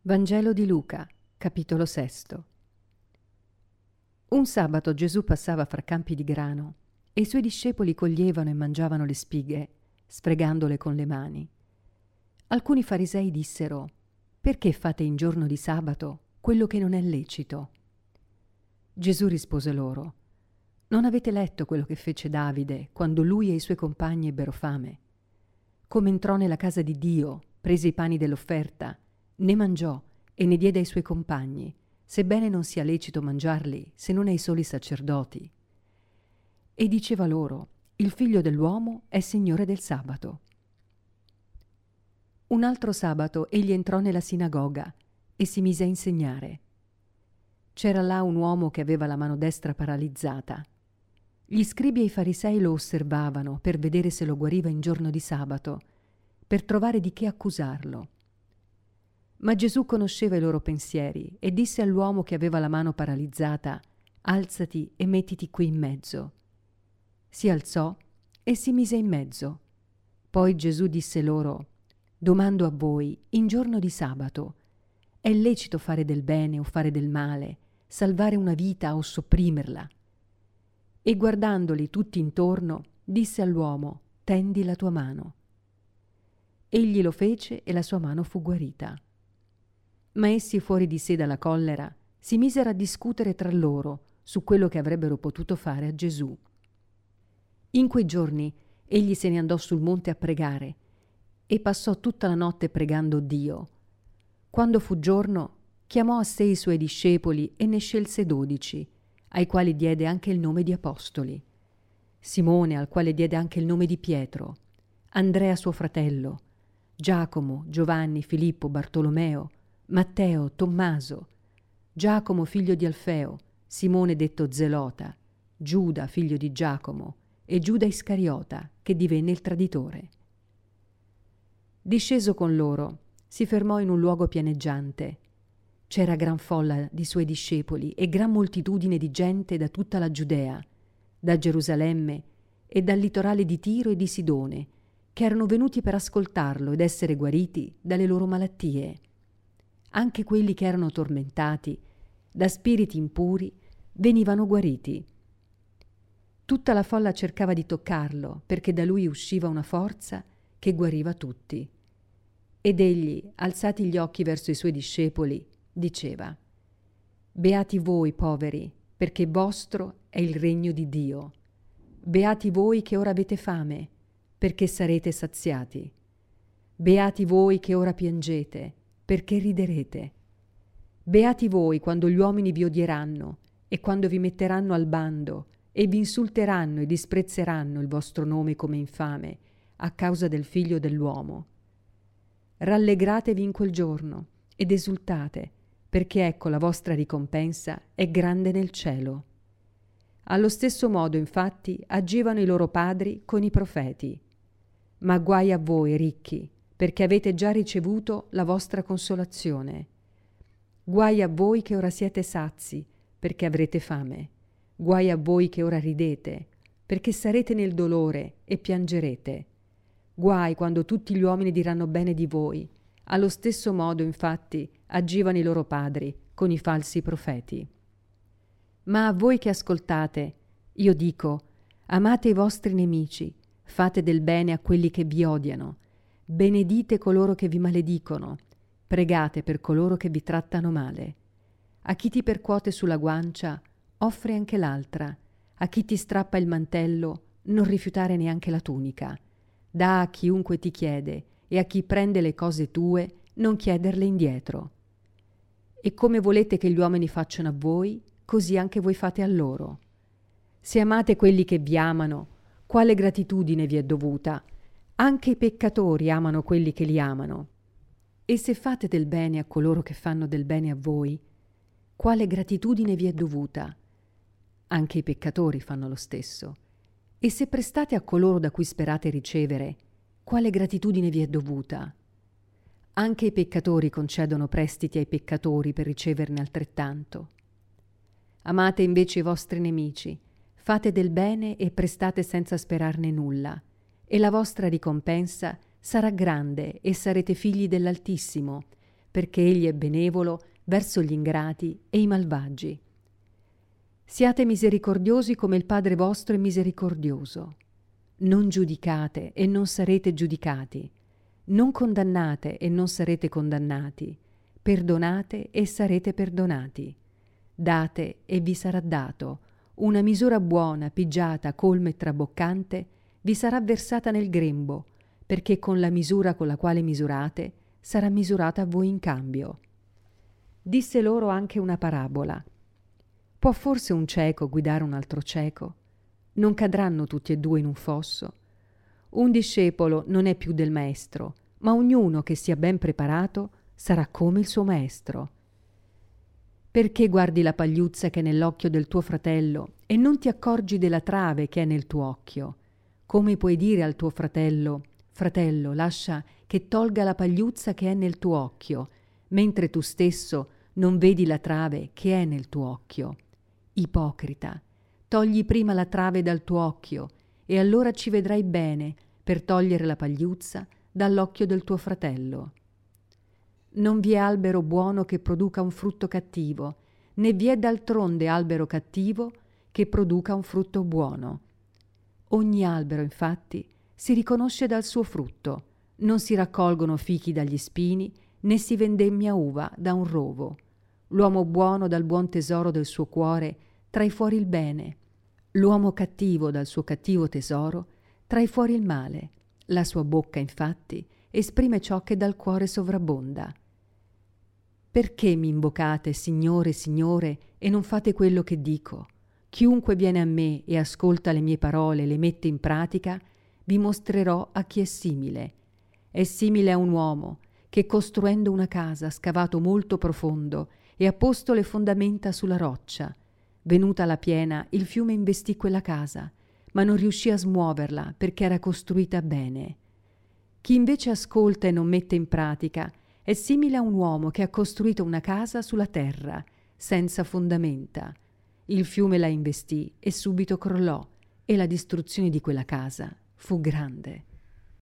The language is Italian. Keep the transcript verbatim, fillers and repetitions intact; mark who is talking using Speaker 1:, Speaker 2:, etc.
Speaker 1: Vangelo di Luca, capitolo sesto. Un sabato Gesù passava fra campi di grano e i suoi discepoli coglievano e mangiavano le spighe, sfregandole con le mani. Alcuni farisei dissero: «Perché fate in giorno di sabato quello che non è lecito?» Gesù rispose loro: «Non avete letto quello che fece Davide quando lui e i suoi compagni ebbero fame? Come entrò nella casa di Dio, prese i pani dell'offerta, ne mangiò e ne diede ai suoi compagni, sebbene non sia lecito mangiarli se non ai soli sacerdoti. E diceva loro: il figlio dell'uomo è signore del sabato». Un altro sabato egli entrò nella sinagoga e si mise a insegnare. C'era là un uomo che aveva la mano destra paralizzata. Gli scribi e i farisei lo osservavano per vedere se lo guariva in giorno di sabato, per trovare di che accusarlo. Ma Gesù conosceva i loro pensieri e disse all'uomo che aveva la mano paralizzata: «Alzati e mettiti qui in mezzo». Si alzò e si mise in mezzo. Poi Gesù disse loro: «Domando a voi, in giorno di sabato, è lecito fare del bene o fare del male, salvare una vita o sopprimerla?» E guardandoli tutti intorno, disse all'uomo: «Tendi la tua mano». Egli lo fece e la sua mano fu guarita. Ma essi, fuori di sé dalla collera, si misero a discutere tra loro su quello che avrebbero potuto fare a Gesù. In quei giorni egli se ne andò sul monte a pregare e passò tutta la notte pregando Dio. Quando fu giorno, chiamò a sé i suoi discepoli e ne scelse dodici, ai quali diede anche il nome di apostoli: Simone, al quale diede anche il nome di Pietro, Andrea suo fratello, Giacomo, Giovanni, Filippo, Bartolomeo, Matteo, Tommaso, Giacomo figlio di Alfeo, Simone detto Zelota, Giuda figlio di Giacomo e Giuda Iscariota, che divenne il traditore. Disceso con loro, si fermò in un luogo pianeggiante. C'era gran folla di suoi discepoli e gran moltitudine di gente da tutta la Giudea, da Gerusalemme e dal litorale di Tiro e di Sidone, che erano venuti per ascoltarlo ed essere guariti dalle loro malattie. Anche quelli che erano tormentati da spiriti impuri venivano guariti. Tutta la folla cercava di toccarlo, perché da lui usciva una forza che guariva tutti. Ed egli, alzati gli occhi verso i suoi discepoli, diceva: «Beati voi, poveri, perché vostro è il regno di Dio. Beati voi che ora avete fame, perché sarete saziati. Beati voi che ora piangete, perché riderete. Beati voi quando gli uomini vi odieranno e quando vi metteranno al bando e vi insulteranno e disprezzeranno il vostro nome come infame a causa del Figlio dell'uomo. Rallegratevi in quel giorno ed esultate, perché ecco la vostra ricompensa è grande nel cielo. Allo stesso modo, infatti, agivano i loro padri con i profeti. Ma guai a voi, ricchi, perché avete già ricevuto la vostra consolazione. Guai a voi che ora siete sazi, perché avrete fame. Guai a voi che ora ridete, perché sarete nel dolore e piangerete. Guai quando tutti gli uomini diranno bene di voi. Allo stesso modo, infatti, agivano i loro padri con i falsi profeti. Ma a voi che ascoltate, io dico: amate i vostri nemici, fate del bene a quelli che vi odiano, benedite coloro che vi maledicono, pregate per coloro che vi trattano male. A chi ti percuote sulla guancia, offri anche l'altra. A chi ti strappa il mantello, non rifiutare neanche la tunica. Dà a chiunque ti chiede, e a chi prende le cose tue, non chiederle indietro. E come volete che gli uomini facciano a voi, così anche voi fate a loro. Se amate quelli che vi amano, quale gratitudine vi è dovuta? Anche i peccatori amano quelli che li amano. E se fate del bene a coloro che fanno del bene a voi, quale gratitudine vi è dovuta? Anche i peccatori fanno lo stesso. E se prestate a coloro da cui sperate ricevere, quale gratitudine vi è dovuta? Anche i peccatori concedono prestiti ai peccatori per riceverne altrettanto. Amate invece i vostri nemici, fate del bene e prestate senza sperarne nulla, e la vostra ricompensa sarà grande e sarete figli dell'Altissimo, perché egli è benevolo verso gli ingrati e i malvagi. Siate misericordiosi come il Padre vostro è misericordioso. Non giudicate e non sarete giudicati. Non condannate e non sarete condannati. Perdonate e sarete perdonati. Date e vi sarà dato. Una misura buona, pigiata, colma e traboccante vi sarà versata nel grembo, perché con la misura con la quale misurate sarà misurata a voi in cambio. Disse loro anche una parabola. Può forse un cieco guidare un altro cieco? Non cadranno tutti e due in un fosso? Un discepolo non è più del maestro, ma ognuno che sia ben preparato sarà come il suo maestro. Perché guardi la pagliuzza che è nell'occhio del tuo fratello e non ti accorgi della trave che è nel tuo occhio? Come puoi dire al tuo fratello: fratello, lascia che tolga la pagliuzza che è nel tuo occhio, mentre tu stesso non vedi la trave che è nel tuo occhio? Ipocrita, togli prima la trave dal tuo occhio e allora ci vedrai bene per togliere la pagliuzza dall'occhio del tuo fratello. Non vi è albero buono che produca un frutto cattivo, né vi è d'altronde albero cattivo che produca un frutto buono. Ogni albero, infatti, si riconosce dal suo frutto. Non si raccolgono fichi dagli spini, né si vendemmia uva da un rovo. L'uomo buono dal buon tesoro del suo cuore trae fuori il bene. L'uomo cattivo dal suo cattivo tesoro trae fuori il male. La sua bocca, infatti, esprime ciò che dal cuore sovrabbonda. Perché mi invocate, Signore, Signore, e non fate quello che dico? Chiunque viene a me e ascolta le mie parole e le mette in pratica, vi mostrerò a chi è simile. È simile a un uomo che, costruendo una casa, ha scavato molto profondo e ha posto le fondamenta sulla roccia. Venuta la piena, il fiume investì quella casa, ma non riuscì a smuoverla perché era costruita bene. Chi invece ascolta e non mette in pratica è simile a un uomo che ha costruito una casa sulla terra, senza fondamenta. Il fiume la investì e subito crollò, e la distruzione di quella casa fu grande.